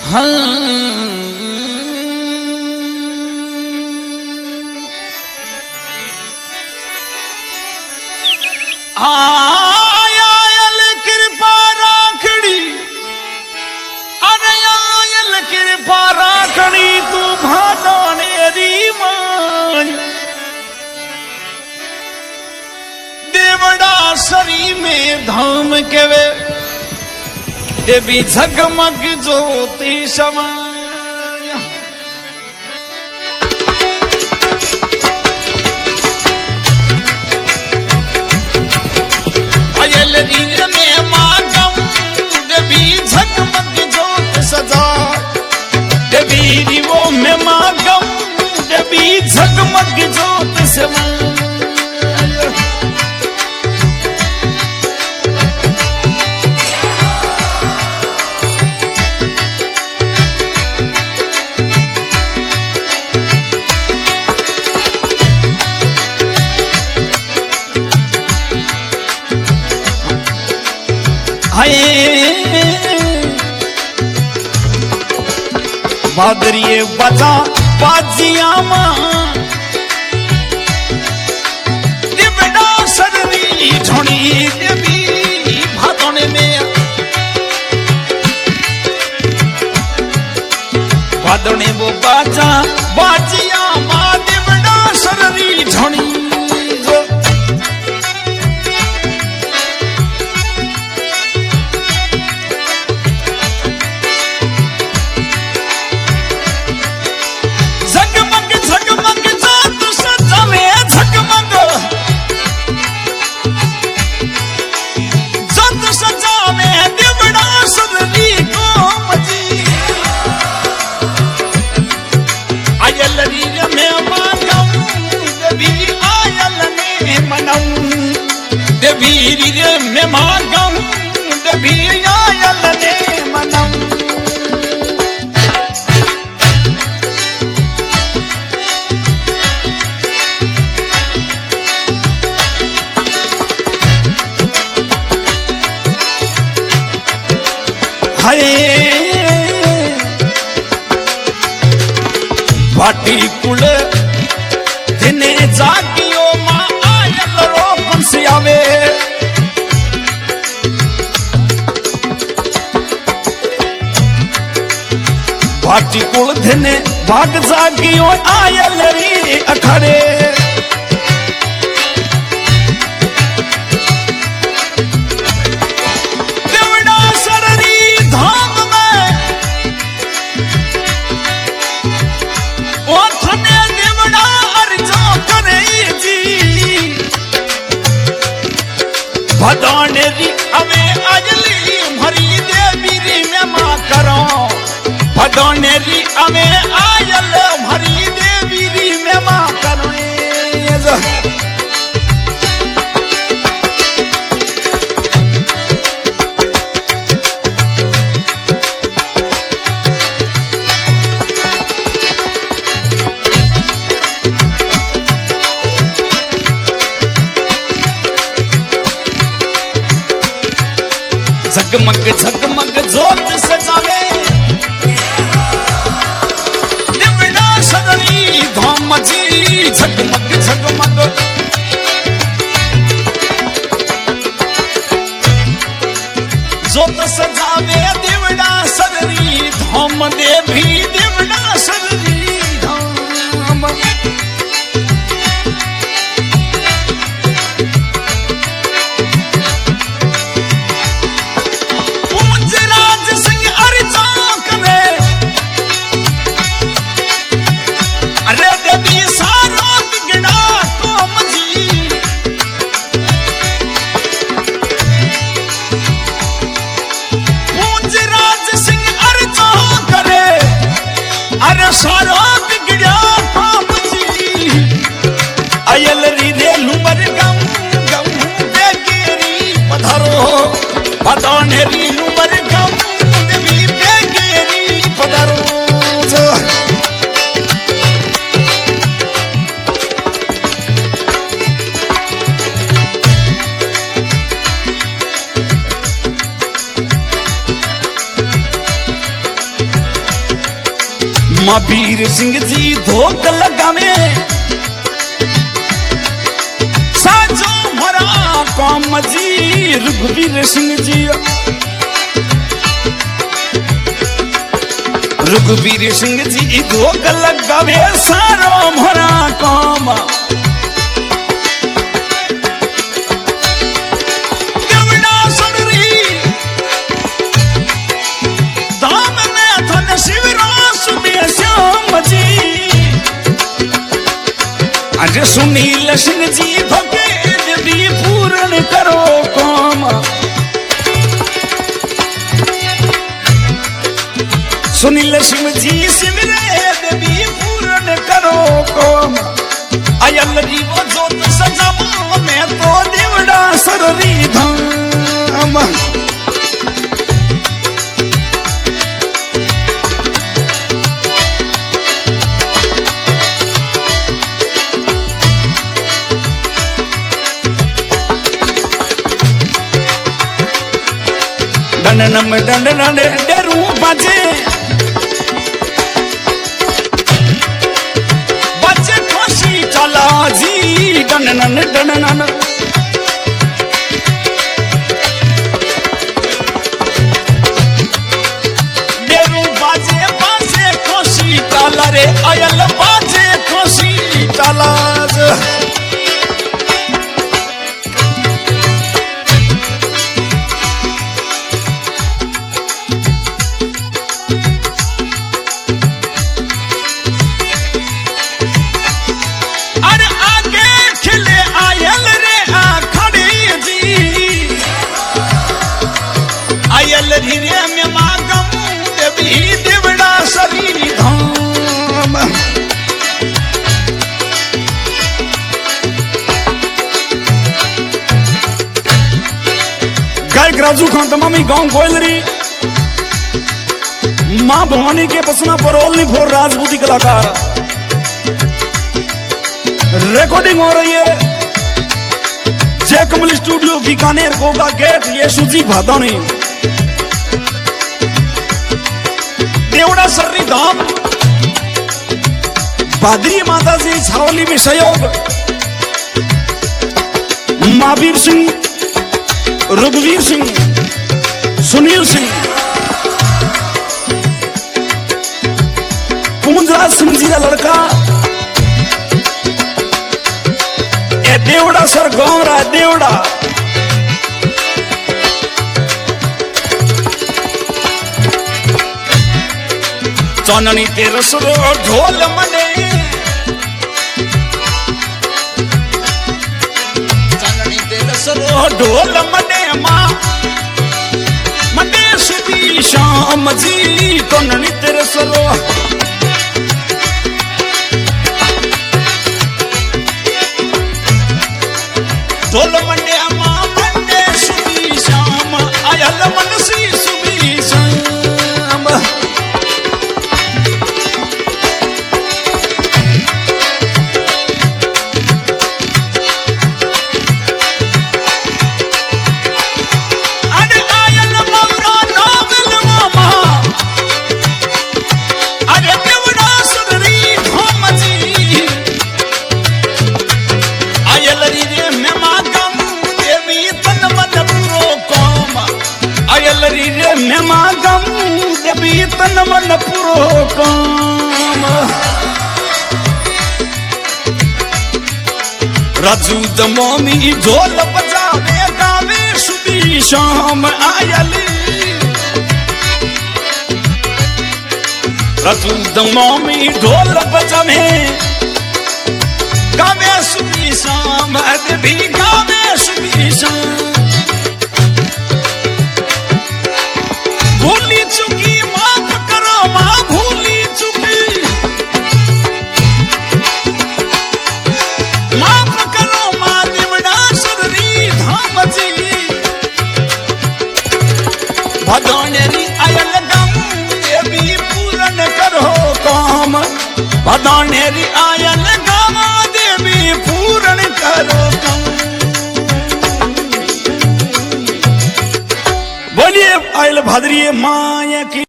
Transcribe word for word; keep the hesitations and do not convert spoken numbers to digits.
Oil कृपा राखड़ी अरे oil कृपा राखड़ी तू भादाने री मान देवड़ा सरी में धाम के वे ये भी झगमग ज्योति समान में मागम देवी झगमग ज्योत सजा देवी वो में मागम देवी झगमग ज्योत सजा भादरिये बजा बाजिया मां दिवड़ा सरवी झोड़ी देवी भादोने में भादोने वो बाजा बाजिया मां दिवड़ा सरवी झोड़ी में मागम देवी आयल ने मनम हरे भाटी कुल दिने जागियो मां आयल रो पंसियावे भाटी कुल धने भाग जागियो आयल री अखड़े देवड़ा सररी धाम में ओथने देवड़ा अर्जो करे जी भदाने री अवे अजली भरी देवी री में मां करो भदोने री अमे आयल भरी देवी री में मां करोए झगमग झगमग ज्योत सजावे धाम जी झगमग झगमग ज्योत सजावे देवड़ा सररी धाम देवी देवड़ा सररी धाम महावीर सिंह जी धोक लगावे साजो भरा काम जी रघुवीर सिंह जी रघुवीर सिंह जी धोक लगावे सारो भरा काम अरे सुनील सिंह जी भगे भी पूर्ण करो काम सुनील सिंह जी शिवरे भी पूर्ण करो काम अयल जी वो जोत सजावा मैं तो देवड़ा सररी धाम डंडनम डंडन डरू बजे बजे खुशी चला जी डंडन डंडन डरू बजे बजे खुशी चला रे अयल बजे खुशी चला धीरे में मागम देवी देवड़ा सरी धाम गायक राजू खान तमामी गांव गोयलरी मां भवानी के पसना परोलनी फोर राजपूती कलाकार रिकॉर्डिंग हो रही है जय कमल स्टूडियो बीकानेर गोगा गेट यशु जी भादानी देवड़ा सर्री धाम भादरी माता जी छावली में सहयोग महावीर सिंह रघुवीर सिंह सुनील सिंह कुंजराज सिंह जी का लड़का ए देवड़ा सर गांव रहा देवड़ा चाननी तेरे सुरो ढोल मने चाननी तेरे सुरो ढोल मने माँ मने सुबी शाम जी चाननी तेरे सुरो ढोल मने माँ मने सुबी शाम आयल मनसी सुबी शाम तन मन पुरो काम राजू दमोमी ढोल बजावे गावे सुबी शाम आयली राजू दमोमी ढोल बजावे गावे सुबी शाम भी गावे सुबी शाम भूली चुकी माफ करो माँ भूली चुकी माफ करो माँ देवड़ा सररी धाम जी भदौनेरी आयल गम देवी पूर्ण करो काम भदौनेरी आयल गम देवी पूर्ण करो काम बोलिए आयल भादरी माया की।